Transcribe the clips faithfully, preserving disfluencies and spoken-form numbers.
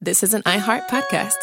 This is an iHeart podcast.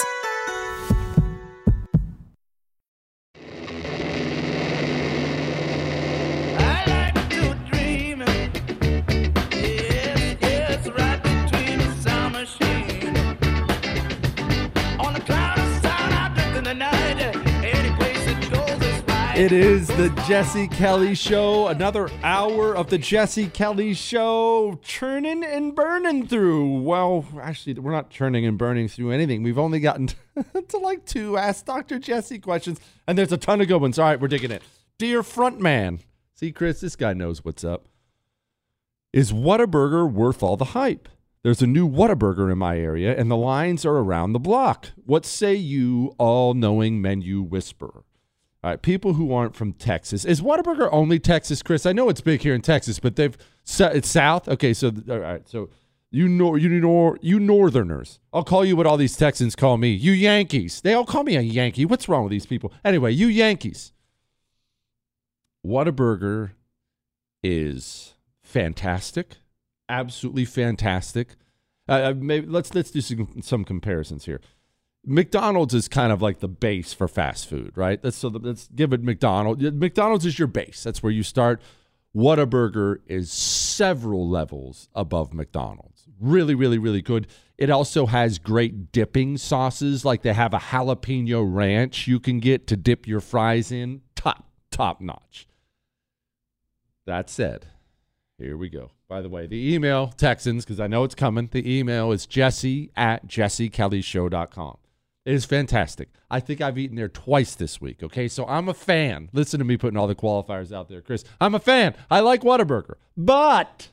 It is the Jesse Kelly Show, another hour of the Jesse Kelly Show, churning and burning through. Well, actually, we're not churning and burning through anything. We've only gotten to like two Ask Doctor Jesse questions, and there's a ton of good ones. All right, we're digging it. Dear Frontman, see, Chris, this guy knows what's up. Is Whataburger worth all the hype? There's a new Whataburger in my area, and the lines are around the block. What say you, all-knowing menu whisperer? All right, people who aren't from Texas. Is Whataburger only Texas, Chris? I know it's big here in Texas, but they've it's South. Okay, so all right, so you know you know you Northerners. I'll call you what all these Texans call me. You Yankees. They all call me a Yankee. What's wrong with these people? Anyway, you Yankees. Whataburger is fantastic, absolutely fantastic. Uh, maybe let's let's do some, some comparisons here. McDonald's is kind of like the base for fast food, right? Let's, so let's give it McDonald's. McDonald's is your base. That's where you start. Whataburger is several levels above McDonald's. Really, really, really good. It also has great dipping sauces. Like they have a jalapeno ranch you can get to dip your fries in. Top, top notch. That said, here we go. By the way, the email, Texans, because I know it's coming, the email is jesse at jesse kelly show dot com. It is fantastic. I think I've eaten there twice this week, okay? So I'm a fan. Listen to me putting all the qualifiers out there, Chris. I'm a fan. I like Whataburger. But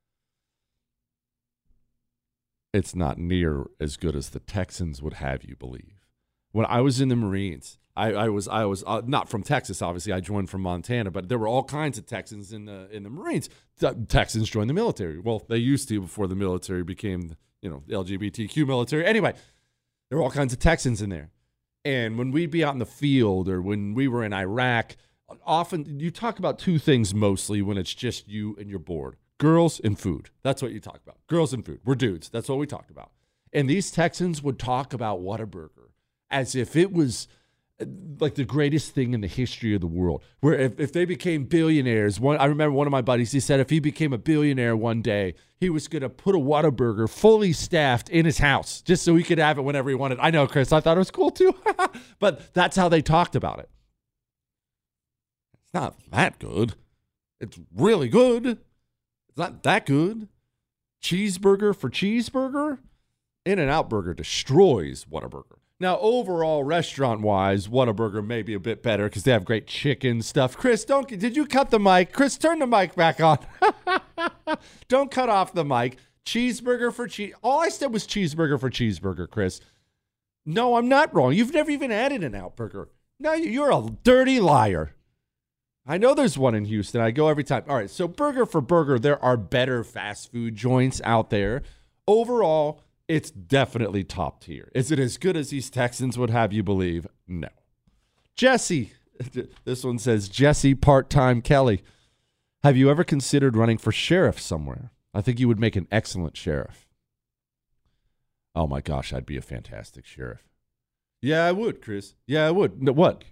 it's not near as good as the Texans would have you believe. When I was in the Marines, I, I was I was uh, not from Texas, obviously. I joined from Montana, but there were all kinds of Texans in the in the Marines. The Texans joined the military. Well, they used to before the military became, you know, the L G B T Q military. Anyway, there were all kinds of Texans in there. And when we'd be out in the field or when we were in Iraq, often you talk about two things mostly when it's just you and you're bored. Girls and food. That's what you talk about. Girls and food. We're dudes. That's what we talked about. And these Texans would talk about Whataburger as if it was like the greatest thing in the history of the world, where if, if they became billionaires, one, I remember one of my buddies, he said if he became a billionaire one day, he was going to put a Whataburger fully staffed in his house just so he could have it whenever he wanted. I know, Chris, I thought it was cool too, but that's how they talked about it. It's not that good. It's really good. It's not that good. Cheeseburger for cheeseburger? In-N-Out Burger destroys Whataburger. Now, overall, restaurant-wise, Whataburger may be a bit better because they have great chicken stuff. Chris, don't did you cut the mic? Chris, turn the mic back on. Don't cut off the mic. Cheeseburger for cheese. All I said was cheeseburger for cheeseburger, Chris. No, I'm not wrong. You've never even had In-N-Out Burger. No, you're a dirty liar. I know there's one in Houston. I go every time. All right, so burger for burger, there are better fast food joints out there. Overall, it's definitely top tier. Is it as good as these Texans would have you believe? No. Jesse, this one says, Jesse part-time Kelly. Have you ever considered running for sheriff somewhere? I think you would make an excellent sheriff. Oh my gosh, I'd be a fantastic sheriff. Yeah, I would, Chris. Yeah, I would. No, what?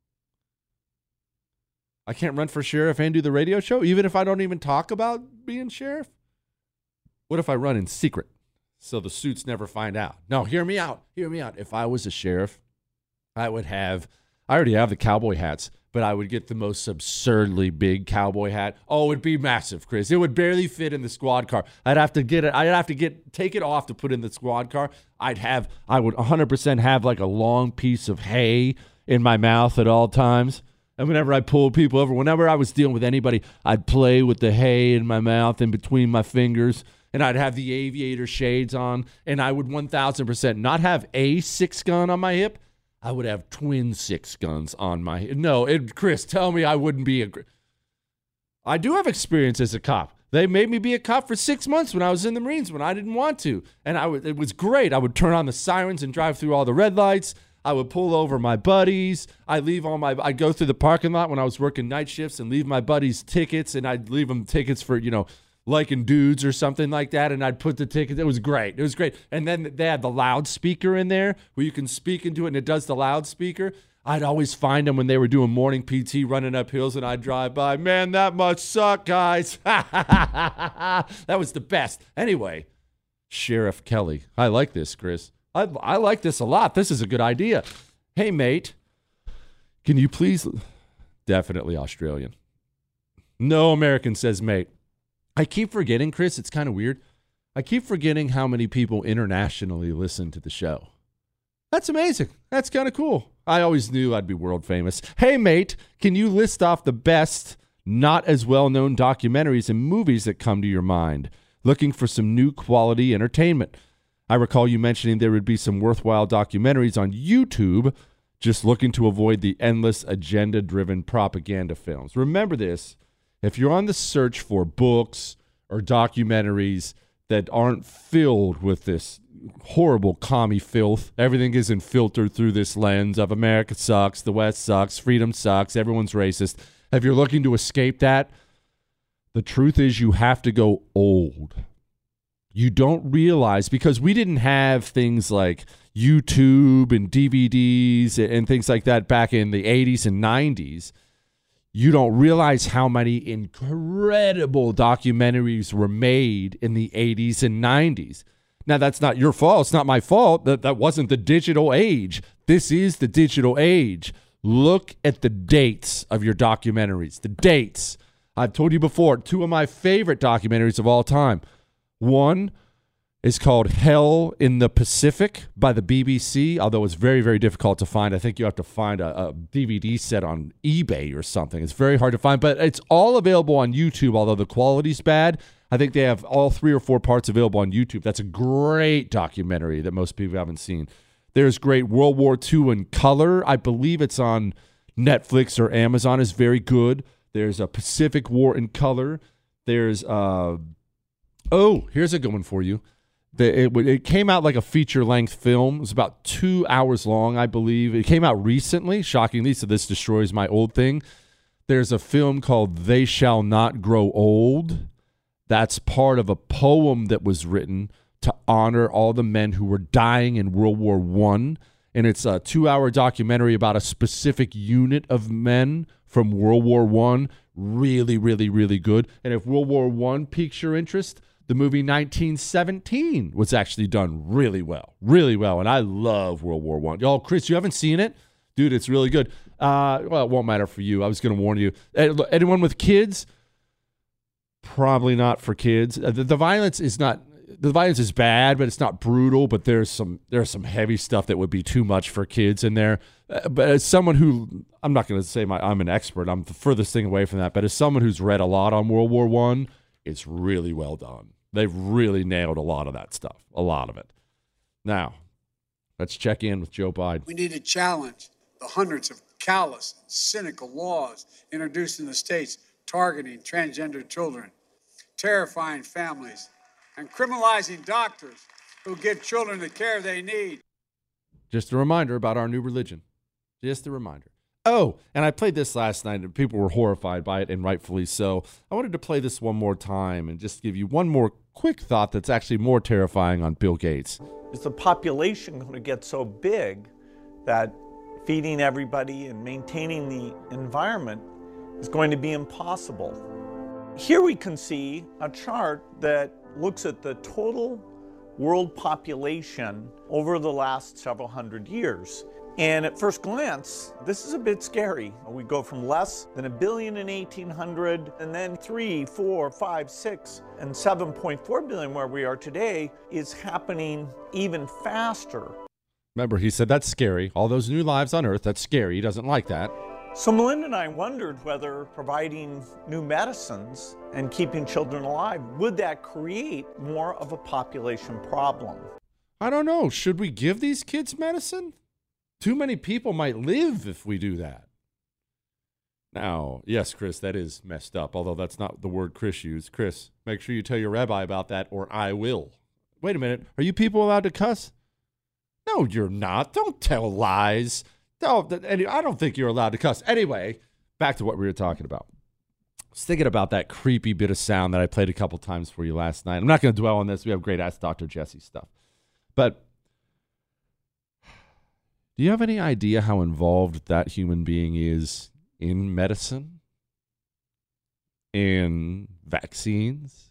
I can't run for sheriff and do the radio show, even if I don't even talk about being sheriff? What if I run in secret? So the suits never find out. No, hear me out. Hear me out. If I was a sheriff, I would have, I already have the cowboy hats, but I would get the most absurdly big cowboy hat. Oh, it'd be massive, Chris. It would barely fit in the squad car. I'd have to get it. I'd have to get, take it off to put in the squad car. I'd have, I would one hundred percent have like a long piece of hay in my mouth at all times. And whenever I pulled people over, whenever I was dealing with anybody, I'd play with the hay in my mouth and between my fingers. And I'd have the aviator shades on, and I would one thousand percent not have a six gun on my hip. I would have twin six guns on my hip. No, it, Chris, tell me I wouldn't be a... I do have experience as a cop. They made me be a cop for six months when I was in the Marines when I didn't want to. And I would, it was great. I would turn on the sirens and drive through all the red lights. I would pull over my buddies. I'd leave all my... I'd go through the parking lot when I was working night shifts and leave my buddies tickets, and I'd leave them tickets for, you know... liking dudes or something like that, and I'd put the ticket. It was great. It was great. And then they had the loudspeaker in there where you can speak into it, and it does the loudspeaker. I'd always find them when they were doing morning P T, running up hills, and I'd drive by. Man, that must suck, guys. That was the best. Anyway, Sheriff Kelly. I like this, Chris. I, I like this a lot. This is a good idea. Hey, mate, can you please... Definitely Australian. No American says mate. I keep forgetting, Chris, it's kind of weird. I keep forgetting how many people internationally listen to the show. That's amazing. That's kind of cool. I always knew I'd be world famous. Hey, mate, can you list off the best, not as well-known documentaries and movies that come to your mind? Looking for some new quality entertainment. I recall you mentioning there would be some worthwhile documentaries on YouTube, just looking to avoid the endless agenda-driven propaganda films. Remember this. If you're on the search for books or documentaries that aren't filled with this horrible commie filth, everything isn't filtered through this lens of America sucks, the West sucks, freedom sucks, everyone's racist. If you're looking to escape that, the truth is you have to go old. You don't realize, because we didn't have things like YouTube and D V Ds and things like that back in the eighties and nineties. You don't realize how many incredible documentaries were made in the eighties and nineties. Now, that's not your fault. It's not my fault. That, that wasn't the digital age. This is the digital age. Look at the dates of your documentaries. The dates. I've told you before, two of my favorite documentaries of all time. One is called Hell in the Pacific by the B B C, although it's very, very difficult to find. I think you have to find a, a D V D set on eBay or something. It's very hard to find, but it's all available on YouTube, although the quality's bad. I think they have all three or four parts available on YouTube. That's a great documentary that most people haven't seen. There's great World War Two in color. I believe it's on Netflix or Amazon. It's very good. There's a Pacific War in color. There's, uh, oh, here's a good one for you. The, it, it came out like a feature-length film. It was about two hours long, I believe. It came out recently, shockingly, so this destroys my old thing. There's a film called They Shall Not Grow Old. That's part of a poem that was written to honor all the men who were dying in World War One. And it's a two-hour documentary about a specific unit of men from World War One. Really, really, really good. And if World War One piques your interest, the movie nineteen seventeen was actually done really well, really well. And I love World War One. Y'all, Chris, you haven't seen it? Dude, it's really good. Uh, well, it won't matter for you. I was going to warn you. Anyone with kids? Probably not for kids. Uh, the, the violence is not, the violence is bad, but it's not brutal. But there's some, there's some heavy stuff that would be too much for kids in there. Uh, but as someone who, I'm not going to say my, I'm an expert. I'm the furthest thing away from that. But as someone who's read a lot on World War One, it's really well done. They've really nailed a lot of that stuff, a lot of it. Now, let's check in with Joe Biden. We need to challenge the hundreds of callous and cynical laws introduced in the states targeting transgender children, terrifying families, and criminalizing doctors who give children the care they need. Just a reminder about our new religion. Just a reminder. Oh, and I played this last night, and people were horrified by it, and rightfully so. I wanted to play this one more time and just give you one more quick thought that's actually more terrifying on Bill Gates. Is the population going to get so big that feeding everybody and maintaining the environment is going to be impossible? Here we can see a chart that looks at the total world population over the last several hundred years. And at first glance, this is a bit scary. We go from less than a billion in eighteen hundred, and then three, four, five, six, and seven point four billion where we are today is happening even faster. Remember, he said that's scary. All those new lives on Earth, that's scary. He doesn't like that. So Melinda and I wondered whether providing new medicines and keeping children alive, would that create more of a population problem? I don't know. Should we give these kids medicine? Too many people might live if we do that. Now, yes, Chris, that is messed up, although that's not the word Chris used. Chris, make sure you tell your rabbi about that, or I will. Wait a minute. Are you people allowed to cuss? No, you're not. Don't tell lies. Don't, I don't think you're allowed to cuss. Anyway, back to what we were talking about. was thinking about that creepy bit of sound that I played a couple times for you last night. I'm not going to dwell on this. We have great Ask Doctor Jesse stuff. But do you have any idea how involved that human being is in medicine, in vaccines,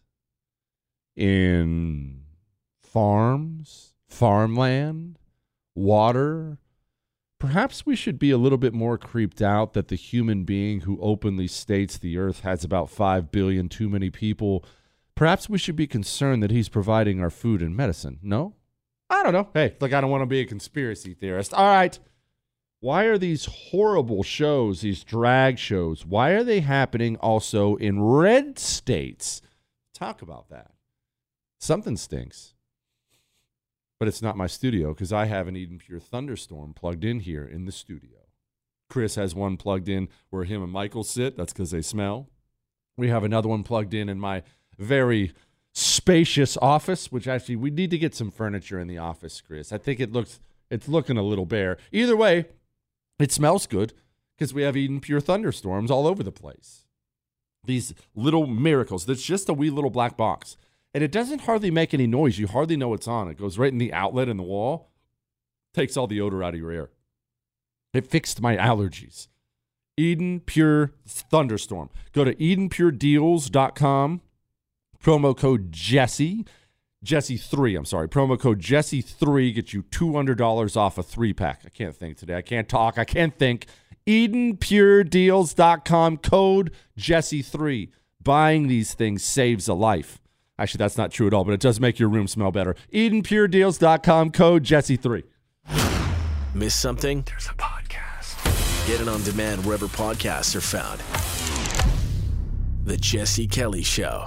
in farms, farmland, water? Perhaps we should be a little bit more creeped out that the human being who openly states the earth has about five billion too many people. Perhaps we should be concerned that he's providing our food and medicine. No? I don't know. Hey, look, I don't want to be a conspiracy theorist. All right. Why are these horrible shows, these drag shows, why are they happening also in red states? Talk about that. Something stinks. But it's not my studio because I have an Eden Pure Thunderstorm plugged in here in the studio. Chris has one plugged in where him and Michael sit. That's because they smell. We have another one plugged in in my very spacious office, which actually we need to get some furniture in the office, Chris. I think it looks, it's looking a little bare. Either way, it smells good because we have Eden Pure Thunderstorms all over the place. These little miracles. That's just a wee little black box. And it doesn't hardly make any noise. You hardly know it's on. It goes right in the outlet in the wall. Takes all the odor out of your air. It fixed my allergies. Eden Pure Thunderstorm. Go to eden pure deals dot com. Promo code Jesse. Jesse three, I'm sorry. Promo code Jesse three gets you two hundred dollars off a three-pack. I can't think today. I can't talk. I can't think. eden pure deals dot com. Code Jesse three. Buying these things saves a life. Actually, that's not true at all, but it does make your room smell better. eden pure deals dot com, code Jesse three. Miss something? There's a podcast. Get it on demand wherever podcasts are found. The Jesse Kelly Show.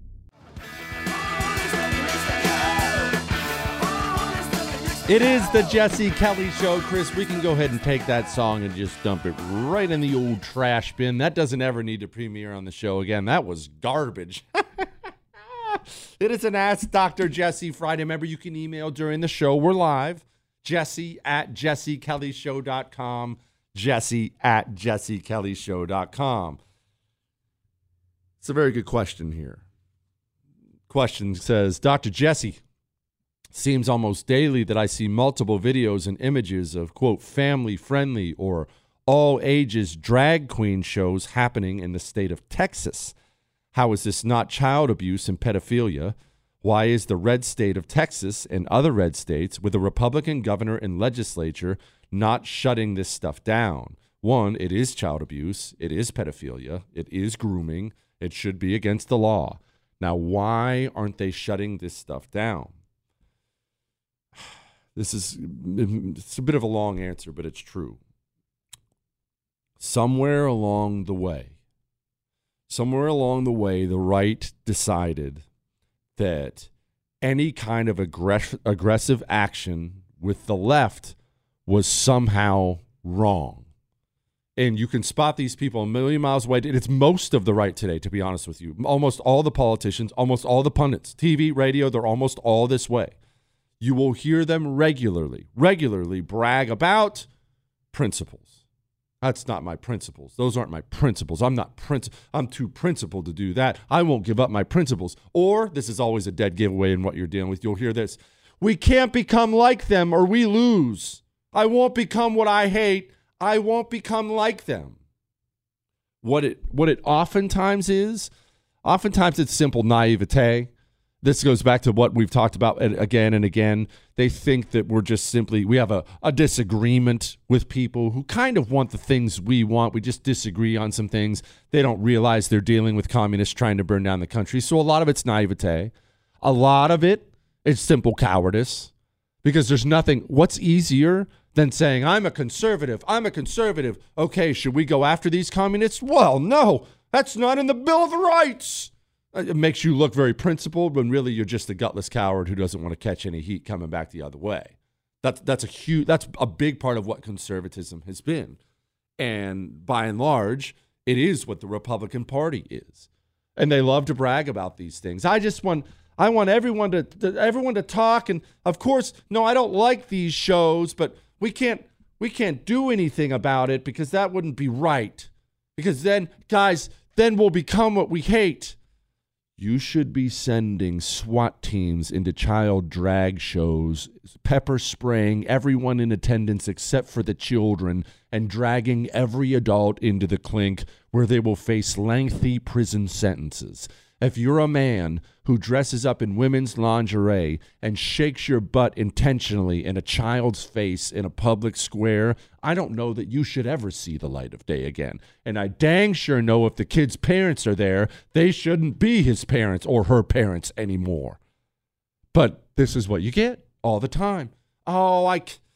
It is the Jesse Kelly Show. Chris, we can go ahead and take that song and just dump it right in the old trash bin. That doesn't ever need to premiere on the show again. That was garbage. It is an Ask Doctor Jesse Friday. Remember, you can email during the show. We're live. Jesse at jesse kelly show dot com. Jesse at jesse kelly show dot com. It's a very good question here. Question says, Doctor Jesse, seems almost daily that I see multiple videos and images of, quote, family-friendly or all-ages drag queen shows happening in the state of Texas. How is this not child abuse and pedophilia? Why is the red state of Texas and other red states with a Republican governor and legislature not shutting this stuff down? One, it is child abuse. It is pedophilia. It is grooming. It should be against the law. Now, why aren't they shutting this stuff down? This is it's a bit of a long answer, but it's true. Somewhere along the way, Somewhere along the way, the right decided that any kind of aggress- aggressive action with the left was somehow wrong. And you can spot these people a million miles away. And it's most of the right today, to be honest with you. Almost all the politicians, almost all the pundits, T V, radio, they're almost all this way. You will hear them regularly, regularly brag about principles. That's not my principles. Those aren't my principles. I'm not princi- I'm too principled to do that. I won't give up my principles. Or, this is always a dead giveaway in what you're dealing with. You'll hear this. We can't become like them or we lose. I won't become what I hate. I won't become like them. What it what it oftentimes is, oftentimes it's simple naivete. This goes back to what we've talked about again and again. They think that we're just simply, we have a, a disagreement with people who kind of want the things we want. We just disagree on some things. They don't realize they're dealing with communists trying to burn down the country. So a lot of it's naivete. A lot of it is simple cowardice because there's nothing, what's easier than saying, I'm a conservative, I'm a conservative. Okay, should we go after these communists? Well, no, that's not in the Bill of Rights. It makes you look very principled when really you're just a gutless coward who doesn't want to catch any heat coming back the other way. That's that's a huge that's a big part of what conservatism has been. And by and large, it is what the Republican Party is. And they love to brag about these things. I just want I want everyone to, to everyone to talk, and of course, no, I don't like these shows, but we can't we can't do anything about it because that wouldn't be right. Because then, guys, then we'll become what we hate. You should be sending SWAT teams into child drag shows, pepper spraying everyone in attendance except for the children, and dragging every adult into the clink where they will face lengthy prison sentences. If you're a man who dresses up in women's lingerie and shakes your butt intentionally in a child's face in a public square, I don't know that you should ever see the light of day again. And I dang sure know if the kid's parents are there, they shouldn't be his parents or her parents anymore. But this is what you get all the time. Oh, I... C-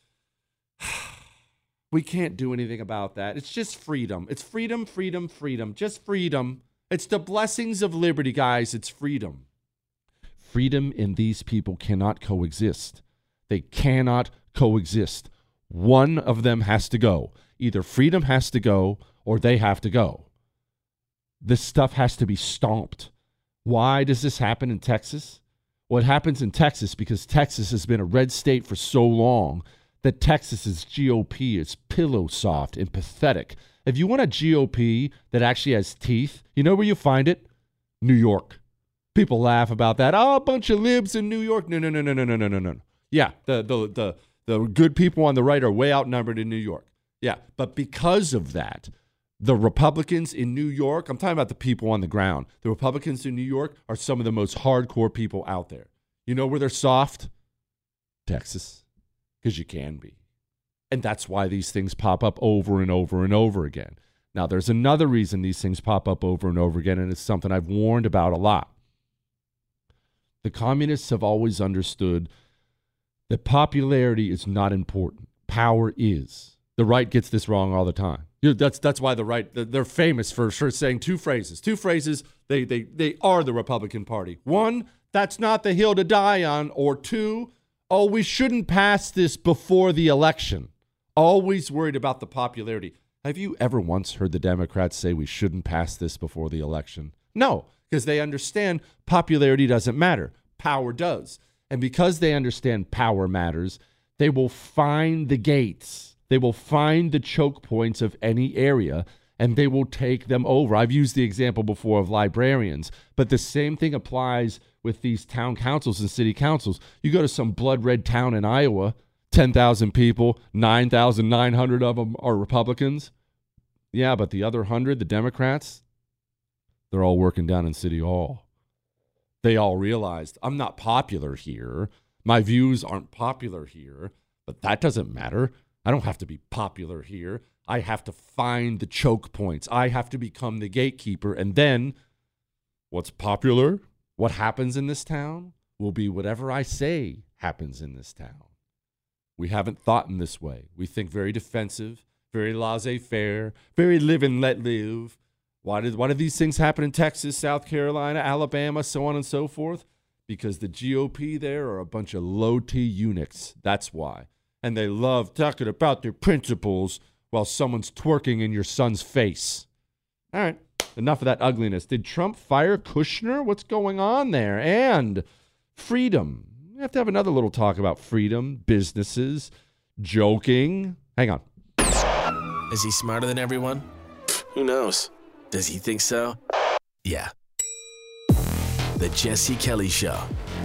we can't do anything about that. It's just freedom. It's freedom, freedom, freedom. Just freedom. It's the blessings of liberty, guys. It's freedom. Freedom and these people cannot coexist. They cannot coexist. One of them has to go. Either freedom has to go or they have to go. This stuff has to be stomped. Why does this happen in Texas? Well, it happens in Texas because Texas has been a red state for so long that Texas's G O P is pillow soft and pathetic. If you want a G O P that actually has teeth, you know where you find it? New York. People laugh about that. Oh, a bunch of libs in New York. No, no, no, no, no, no, no, no, no. Yeah, the the the the good people on the right are way outnumbered in New York. Yeah, but because of that, the Republicans in New York, I'm talking about the people on the ground. The Republicans in New York are some of the most hardcore people out there. You know where they're soft? Texas. Because you can be. And that's why these things pop up over and over and over again. Now, there's another reason these things pop up over and over again, and it's something I've warned about a lot. The communists have always understood that popularity is not important. Power is. The right gets this wrong all the time. You know, that's that's why the right, they're famous for, for saying two phrases. Two phrases, they, they, they are the Republican Party. One, that's not the hill to die on. Or two, oh, we shouldn't pass this before the election. Always worried about the popularity. Have you ever once heard the Democrats say we shouldn't pass this before the election? No, because they understand popularity doesn't matter. Power does. And because they understand power matters, they will find the gates. They will find the choke points of any area, and they will take them over. I've used the example before of librarians, but the same thing applies with these town councils and city councils. You go to some blood red town in Iowa, ten thousand people, nine thousand nine hundred of them are Republicans. Yeah, but the other one hundred, the Democrats, they're all working down in City Hall. They all realized, I'm not popular here. My views aren't popular here, but that doesn't matter. I don't have to be popular here. I have to find the choke points. I have to become the gatekeeper. And then what's popular, what happens in this town, will be whatever I say happens in this town. We haven't thought in this way. We think very defensive, very laissez-faire, very live and let live. Why did, why did these things happen in Texas, South Carolina, Alabama, so on and so forth? Because the G O P there are a bunch of low-T eunuchs. That's why. And they love talking about their principles while someone's twerking in your son's face. All right, enough of that ugliness. Did Trump fire Kushner? What's going on there? And freedom. We have to have another little talk about freedom, businesses, joking. Hang on. Is he smarter than everyone? Who knows? Does he think so? Yeah. The Jesse Kelly Show.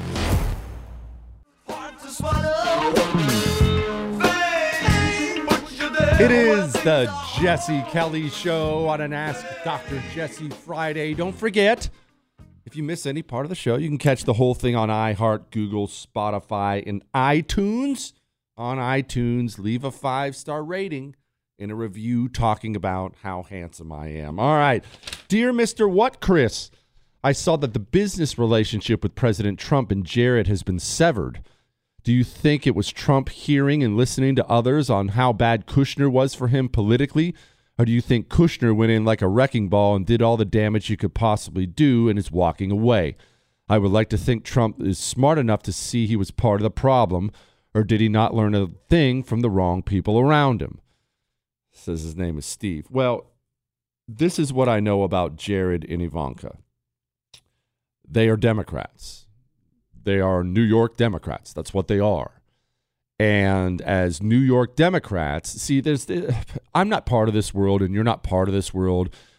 It is the Jesse Kelly Show on an Ask Doctor Jesse Friday. Don't forget, if you miss any part of the show, you can catch the whole thing on iHeart, Google, Spotify, and iTunes. On iTunes, leave a five-star rating and a review talking about how handsome I am. All right. Dear Mister What, Chris? I saw that the business relationship with President Trump and Jared has been severed. Do you think it was Trump hearing and listening to others on how bad Kushner was for him politically? Or do you think Kushner went in like a wrecking ball and did all the damage you could possibly do and is walking away? I would like to think Trump is smart enough to see he was part of the problem, or did he not learn a thing from the wrong people around him? Says his name is Steve. Well, this is what I know about Jared and Ivanka. They are Democrats. They are New York Democrats. That's what they are. And as New York Democrats, see, there's, I'm not part of this world and you're not part of this world,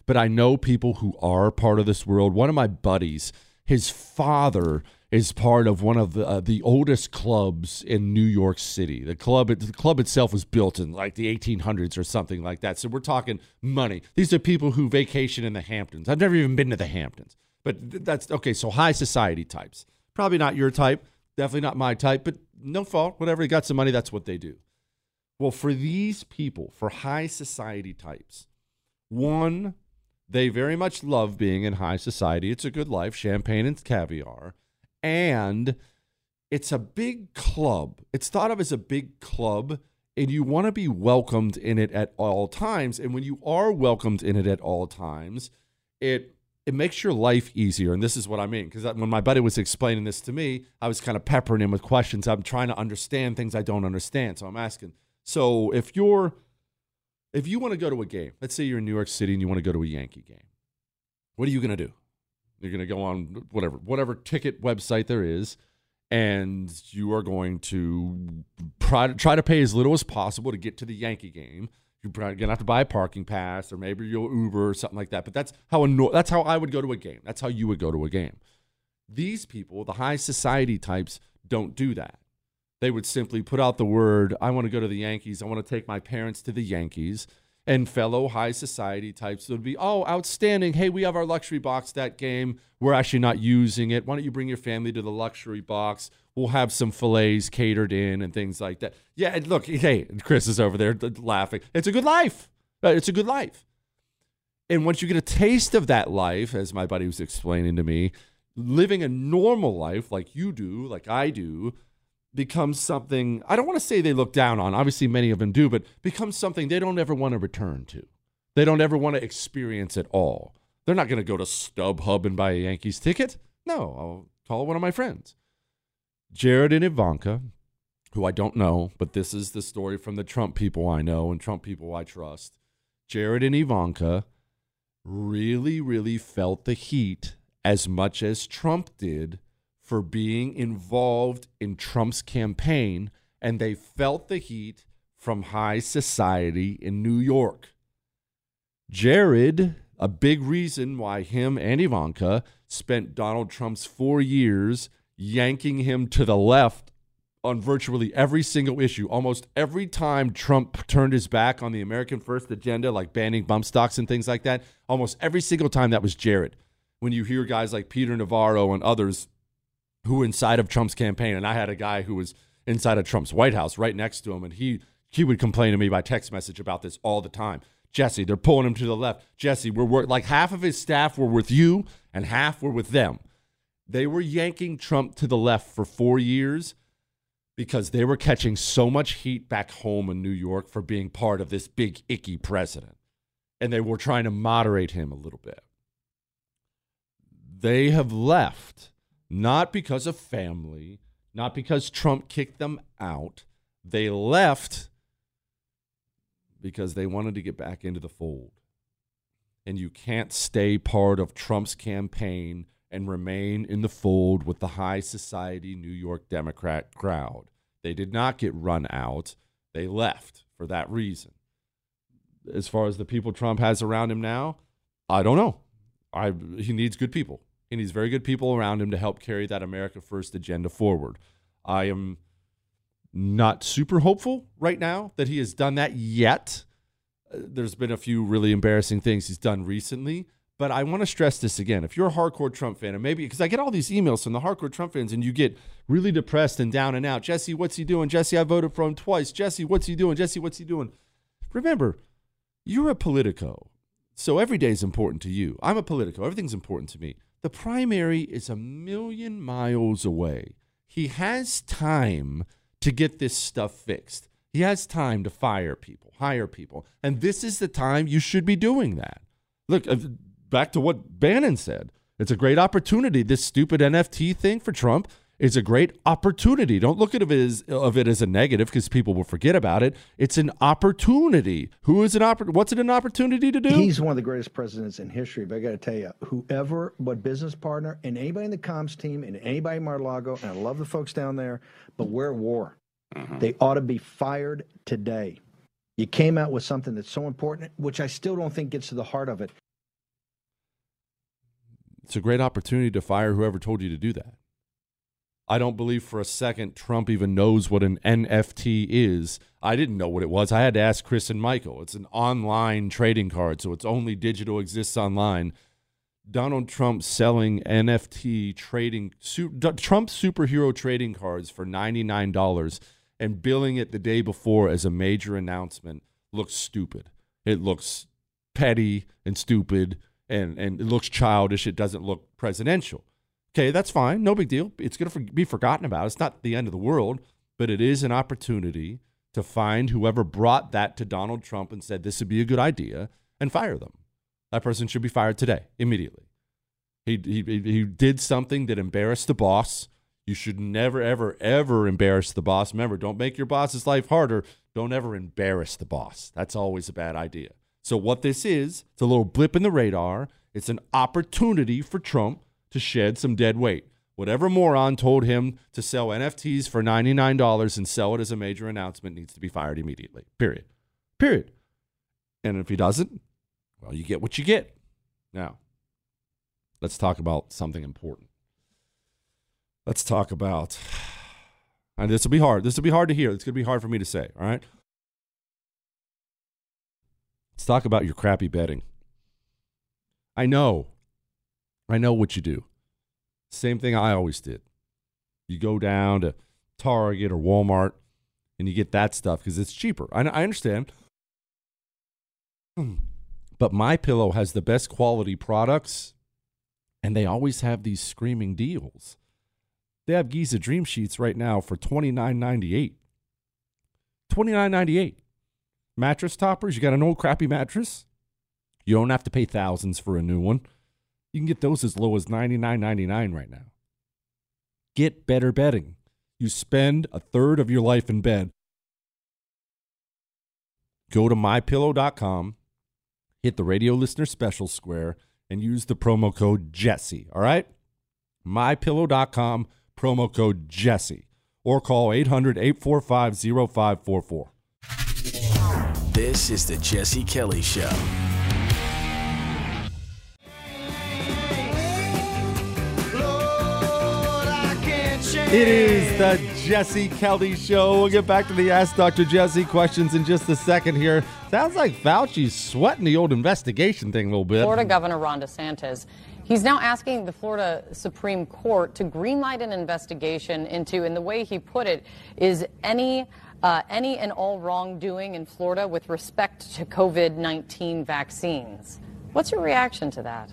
but I know people who are part of this world. One of my buddies, his father is part of one of the, uh, the oldest clubs in New York City. The club, the club itself was built in like the eighteen hundreds or something like that. So we're talking money. These are people who vacation in the Hamptons. I've never even been to the Hamptons, but that's okay. So high society types, probably not your type, definitely not my type, but no fault. Whatever, you got some money, that's what they do. Well, for these people, for high society types, one, they very much love being in high society. It's a good life, champagne and caviar. And it's a big club. It's thought of as a big club, and you want to be welcomed in it at all times. And when you are welcomed in it at all times, it it makes your life easier. And this is what I mean. Because when my buddy was explaining this to me, I was kind of peppering him with questions. I'm trying to understand things I don't understand. So I'm asking, so if you're, if you want to go to a game, let's say you're in New York City and you want to go to a Yankee game, what are you going to do? You're going to go on whatever, whatever ticket website there is, and you are going to try to, try to pay as little as possible to get to the Yankee game. You're going to have to buy a parking pass, or maybe you'll Uber or something like that. But that's how anno- that's how I would go to a game. That's how you would go to a game. These people, the high society types, don't do that. They would simply put out the word, I want to go to the Yankees. I want to take my parents to the Yankees. And fellow high society types would be, oh, outstanding. Hey, we have our luxury box that game. We're actually not using it. Why don't you bring your family to the luxury box? We'll have some fillets catered in and things like that. Yeah, and look, hey, Chris is over there laughing. It's a good life. It's a good life. And once you get a taste of that life, as my buddy was explaining to me, living a normal life like you do, like I do, becomes something, I don't want to say they look down on, obviously many of them do, but becomes something they don't ever want to return to. They don't ever want to experience at all. They're not going to go to StubHub and buy a Yankees ticket. No, I'll call one of my friends. Jared and Ivanka, who I don't know, but this is the story from the Trump people I know and Trump people I trust. Jared and Ivanka really, really felt the heat as much as Trump did for being involved in Trump's campaign, and they felt the heat from high society in New York. Jared, a big reason why him and Ivanka spent Donald Trump's four years yanking him to the left on virtually every single issue. Almost every time Trump turned his back on the American First agenda, like banning bump stocks and things like that, almost every single time that was Jared. When you hear guys like Peter Navarro and others who were inside of Trump's campaign, and I had a guy who was inside of Trump's White House right next to him, and he he would complain to me by text message about this all the time. Jesse, they're pulling him to the left. Jesse, we're work like half of his staff were with you and half were with them. They were yanking Trump to the left for four years because they were catching so much heat back home in New York for being part of this big, icky president. And they were trying to moderate him a little bit. They have left, not because of family, not because Trump kicked them out. They left because they wanted to get back into the fold. And you can't stay part of Trump's campaign and remain in the fold with the high society New York Democrat crowd. They did not get run out. They left for that reason. As far as the people Trump has around him now, I don't know. I he needs good people. He needs very good people around him to help carry that America First agenda forward. I am not super hopeful right now that he has done that yet. There's been a few really embarrassing things he's done recently, but I want to stress this again. If you're a hardcore Trump fan, and maybe because I get all these emails from the hardcore Trump fans and you get really depressed and down and out. Jesse, what's he doing? Jesse, I voted for him twice. Jesse, what's he doing? Jesse, what's he doing? Remember, you're a Politico, so every day is important to you. I'm a Politico. Everything's important to me. The primary is a million miles away. He has time to get this stuff fixed. He has time to fire people, hire people. And this is the time you should be doing that. Look, back to what Bannon said. It's a great opportunity. This stupid N F T thing for Trump is a great opportunity. Don't look at it as, of it as a negative because people will forget about it. It's an opportunity. Who is an oppor- What's it an opportunity to do? He's one of the greatest presidents in history. But I got to tell you, whoever, what business partner, and anybody in the comms team, and anybody in Mar-a-Lago, and I love the folks down there, but we're at war. Uh-huh. They ought to be fired today. You came out with something that's so important, which I still don't think gets to the heart of it. it's a great opportunity to fire whoever told you to do that. I don't believe for a second Trump even knows what an N F T is. I didn't know what it was. I had to ask Chris and Michael. It's an online trading card, so it's only digital, exists online. Donald Trump selling N F T trading, su- Trump superhero trading cards for ninety-nine dollars and billing it the day before as a major announcement looks stupid. It looks petty and stupid, and, and it looks childish. It doesn't look presidential. Okay, that's fine. No big deal. It's going to be forgotten about. It's not the end of the world, but it is an opportunity to find whoever brought that to Donald Trump and said this would be a good idea and fire them. That person should be fired today, immediately. He, he, he did something that embarrassed the boss. You should never, ever, ever embarrass the boss. Remember, don't make your boss's life harder. Don't ever embarrass the boss. That's always a bad idea. So what this is, it's a little blip in the radar. It's an opportunity for Trump to shed some dead weight. Whatever moron told him to sell N F Ts for ninety-nine dollars and sell it as a major announcement needs to be fired immediately. Period. Period. And if he doesn't, well, you get what you get. Now, let's talk about something important. Let's talk about, and this will be hard. This will be hard to hear. It's going to be hard for me to say, all right? Let's talk about your crappy betting. I know. I know what you do. Same thing I always did. You go down to Target or Walmart and you get that stuff because it's cheaper. I, I understand. But MyPillow has the best quality products, and they always have these screaming deals. They have Giza Dream Sheets right now for twenty-nine ninety-eight. twenty-nine ninety-eight. Mattress toppers, you got an old crappy mattress? You don't have to pay thousands for a new one. You can get those as low as ninety-nine ninety-nine right now. Get better bedding. You spend a third of your life in bed. Go to my pillow dot com, hit the radio listener special square, and use the promo code Jesse, all right? my pillow dot com, promo code Jesse, or call eight hundred, eight four five, zero five four four. This is the Jesse Kelly Show. It is the Jesse Kelly Show. We'll get back to the Ask Doctor Jesse questions in just a second here. Sounds like Fauci's sweating the old investigation thing a little bit. Florida Governor Ron DeSantis, he's now asking the Florida Supreme Court to greenlight an investigation into, and the way he put it, is any uh, any and all wrongdoing in Florida with respect to COVID nineteen vaccines. What's your reaction to that?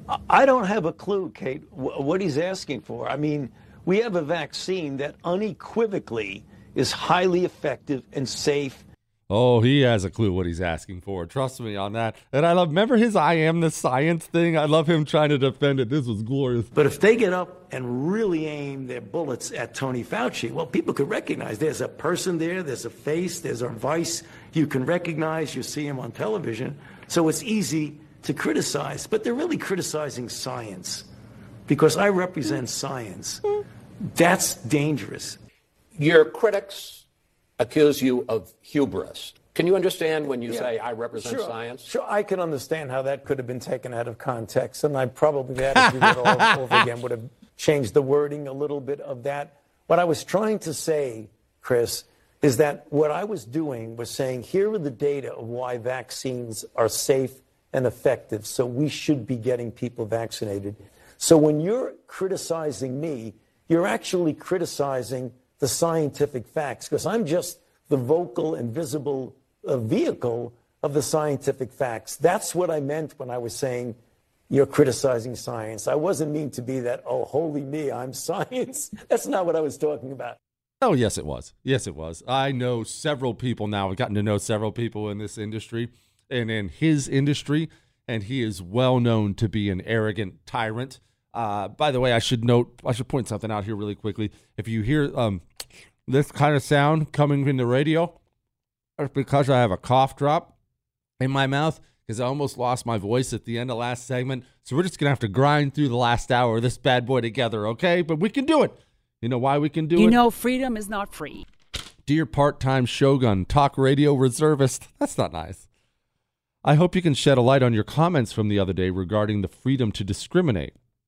I don't have a clue, Kate, what he's asking for. I mean, we have a vaccine that unequivocally is highly effective and safe. Oh, he has a clue what he's asking for. Trust me on that. And I love, remember his I am the science thing? I love him trying to defend it. This was glorious. But if they get up and really aim their bullets at Tony Fauci, well, people could recognize there's a person there, there's a face, there's a voice you can recognize, you see him on television. So it's easy to criticize, but they're really criticizing science because I represent science. That's dangerous. Your critics accuse you of hubris. Can you understand when you Yeah. say I represent Sure. science? Sure, I can understand how that could have been taken out of context, and I probably that if you read it all over again would have changed the wording a little bit of that. What I was trying to say, Chris, is that what I was doing was saying here are the data of why vaccines are safe and effective, so we should be getting people vaccinated. So when you're criticizing me, you're actually criticizing the scientific facts, because I'm just the vocal and visible uh, vehicle of the scientific facts. That's what I meant when I was saying you're criticizing science. I wasn't mean to be that, oh, holy me, I'm science. That's not what I was talking about. Oh, yes, it was. Yes, it was. I know several people now. I've gotten to know several people in this industry and in his industry, and he is well known to be an arrogant tyrant. Uh, by the way, I should note, I should point something out here really quickly. If you hear um, this kind of sound coming from the radio, it's because I have a cough drop in my mouth because I almost lost my voice at the end of last segment. So we're just going to have to grind through the last hour of this bad boy together, okay? But we can do it. You know why we can do you it? You know freedom is not free. Dear part-time Shogun, talk radio reservist. That's not nice. I hope you can shed a light on your comments from the other day regarding the freedom to discriminate.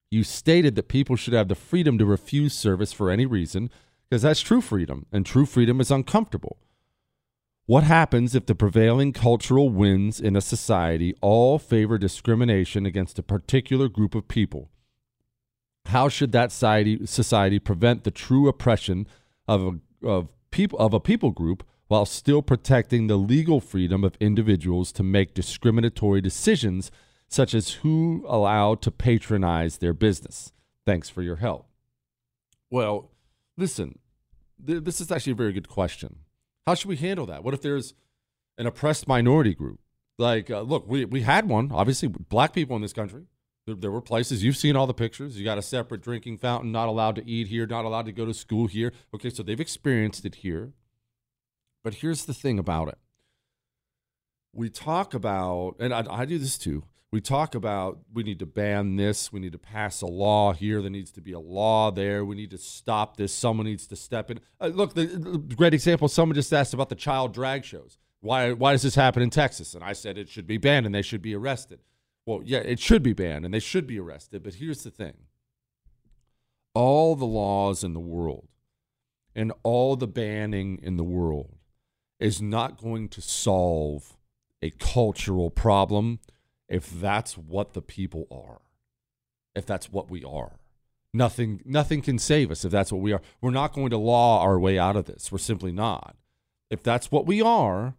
You stated that people should have the freedom to refuse service for any reason, because that's true freedom, and true freedom is uncomfortable. What happens if the prevailing cultural winds in a society all favor discrimination against a particular group of people? How should that society, society prevent the true oppression of a, of, people, of a people group while still protecting the legal freedom of individuals to make discriminatory decisions, such as who allowed to patronize their business? Thanks for your help. Well, listen, th- this is actually a very good question. How should we handle that? What if there's an oppressed minority group? Like, uh, look, we, we had one, obviously, black people in this country. There, there were places, you've seen all the pictures. You got a separate drinking fountain, not allowed to eat here, not allowed to go to school here. Okay, so they've experienced it here. But here's the thing about it. We talk about, and I, I do this too, we talk about we need to ban this, we need to pass a law here, there needs to be a law there, we need to stop this, someone needs to step in. Uh, look, the, the great example, someone just asked about the child drag shows. Why, why does this happen in Texas? And I said it should be banned and they should be arrested. Well, yeah, it should be banned and they should be arrested, but here's the thing. All the laws in the world and all the banning in the world is not going to solve a cultural problem if that's what the people are, if that's what we are. Nothing, nothing can save us if that's what we are. We're not going to law our way out of this. We're simply not. If that's what we are,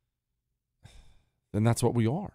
then that's what we are.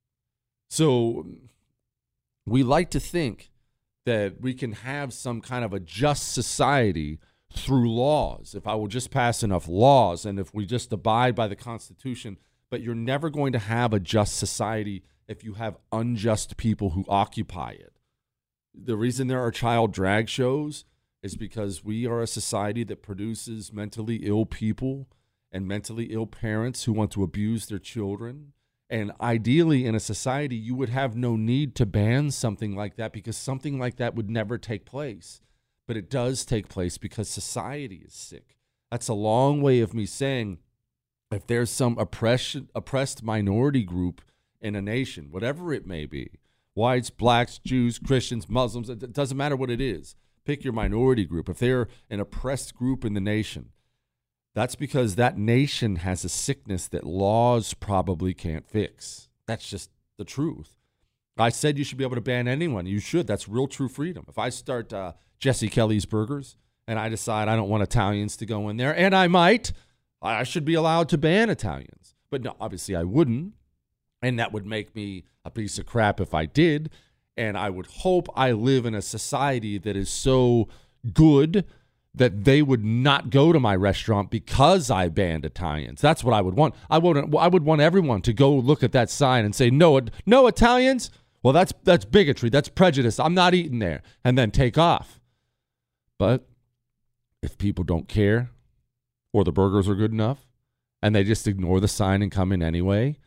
So we like to think that we can have some kind of a just society through laws. If I will just pass enough laws and if we just abide by the Constitution, but you're never going to have a just society if you have unjust people who occupy it. The reason there are child drag shows is because we are a society that produces mentally ill people and mentally ill parents who want to abuse their children. And ideally, in a society, you would have no need to ban something like that because something like that would never take place. But it does take place because society is sick. That's a long way of me saying if there's some oppression, oppressed minority group in a nation, whatever it may be, whites, blacks, Jews, Christians, Muslims, it doesn't matter what it is. Pick your minority group. If they're an oppressed group in the nation, that's because that nation has a sickness that laws probably can't fix. That's just the truth. I said you should be able to ban anyone. You should. That's real true freedom. If I start uh, Jesse Kelly's Burgers and I decide I don't want Italians to go in there, and I might, I should be allowed to ban Italians. But no, obviously I wouldn't. And that would make me a piece of crap if I did. And I would hope I live in a society that is so good that they would not go to my restaurant because I banned Italians. That's what I would want. I would I would want everyone to go look at that sign and say, no, no Italians? Well, that's that's bigotry. That's prejudice. I'm not eating there. And then take off. But if people don't care or the burgers are good enough and they just ignore the sign and come in anyway,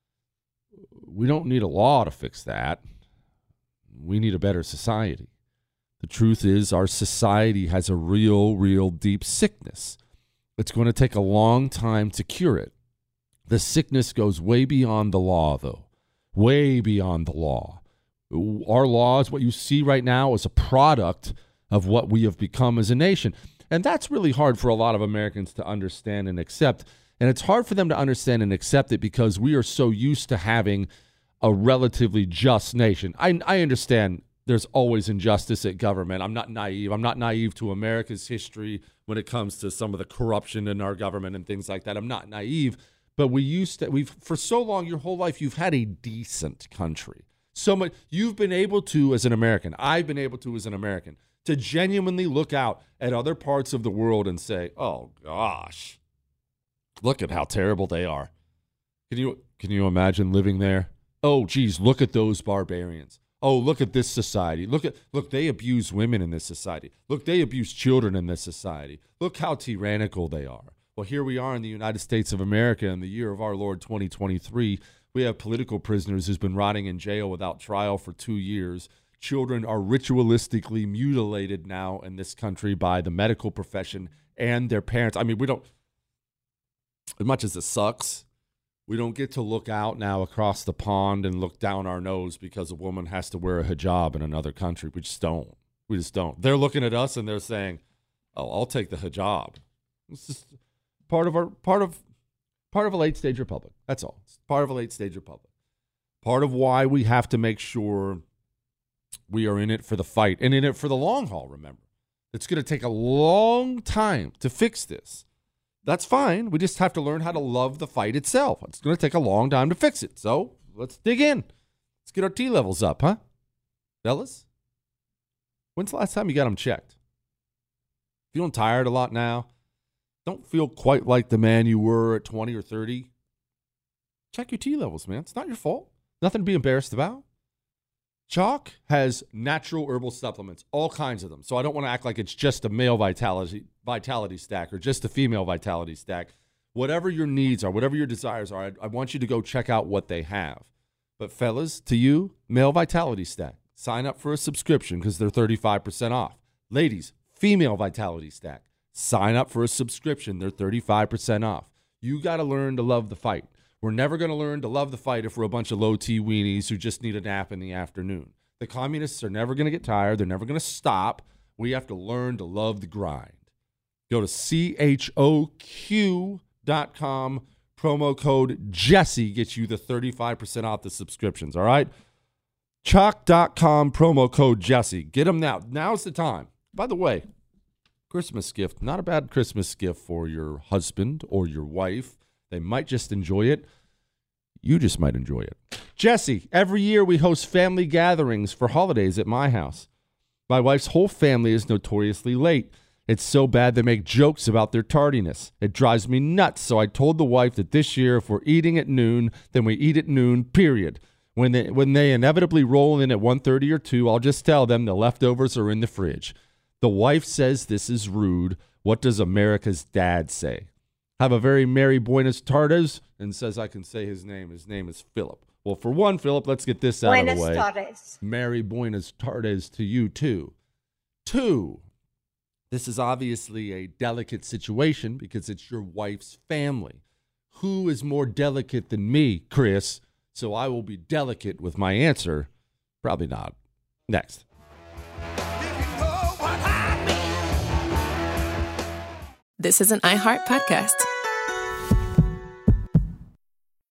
we don't need a law to fix that. We need a better society. The truth is our society has a real, real deep sickness. It's going to take a long time to cure it. The sickness goes way beyond the law, though. Way beyond the law. Our laws, what you see right now, is a product of what we have become as a nation. And that's really hard for a lot of Americans to understand and accept. And it's hard for them to understand and accept it because we are so used to having a relatively just nation. I, I understand there's always injustice at government. I'm not naive. I'm not naive to America's history when it comes to some of the corruption in our government and things like that. I'm not naive. But we used to, we've, for so long, your whole life, you've had a decent country. So much, you've been able to, as an American, I've been able to, as an American, to genuinely look out at other parts of the world and say, oh, gosh, look at how terrible they are. Can you, can you imagine living there? Oh, geez, look at those barbarians. Oh, look at this society. Look at look, they abuse women in this society. Look, they abuse children in this society. Look how tyrannical they are. Well, here we are in the United States of America in the year of our Lord twenty twenty-three. We have political prisoners who's been rotting in jail without trial for two years. Children are ritualistically mutilated now in this country by the medical profession and their parents. I mean, we don't, as much as it sucks, We don't get to look out now across the pond and look down our nose because a woman has to wear a hijab in another country. We just don't. We just don't. They're looking at us and they're saying, "Oh, I'll take the hijab." It's just part of our part of part of a late stage republic. That's all. It's part of a late stage republic. Part of why we have to make sure we are in it for the fight and in it for the long haul. Remember, it's going to take a long time to fix this. That's fine. We just have to learn how to love the fight itself. It's going to take a long time to fix it. So let's dig in. Let's get our T levels up, huh? Fellas? When's the last time you got them checked? Feeling tired a lot now? Don't feel quite like the man you were at twenty or thirty? Check your T levels, man. It's not your fault. Nothing to be embarrassed about. Chalk has natural herbal supplements, all kinds of them. So I don't want to act like it's just a male vitality vitality stack or just a female vitality stack. Whatever your needs are, whatever your desires are, I, I want you to go check out what they have. But fellas, to you, male vitality stack. Sign up for a subscription because they're thirty-five percent off. Ladies, female vitality stack. Sign up for a subscription. They're thirty-five percent off. You got to learn to love the fight. We're never going to learn to love the fight if we're a bunch of low-T weenies who just need a nap in the afternoon. The communists are never going to get tired. They're never going to stop. We have to learn to love the grind. Go to C H O Q dot com. Promo code Jesse gets you the thirty-five percent off the subscriptions, all right? Chalk dot com, promo code Jesse. Get them now. Now's the time. By the way, Christmas gift, not a bad Christmas gift for your husband or your wife. They might just enjoy it. You just might enjoy it. Jesse, every year we host family gatherings for holidays at my house. My wife's whole family is notoriously late. It's so bad they make jokes about their tardiness. It drives me nuts, so I told the wife that this year if we're eating at noon, then we eat at noon, period. When they, when they inevitably roll in at one thirty or two, I'll just tell them the leftovers are in the fridge. The wife says this is rude. What does America's dad say? Have a very merry Buenos Tardes, and says I can say his name. His name is Philip. Well, for one, Philip, let's get this out Buenos of the way. Tardes. Merry Buenos Tardes to you, too. Two, this is obviously a delicate situation because it's your wife's family. Who is more delicate than me, Chris? So I will be delicate with my answer. Probably not. Next. This is an iHeart podcast.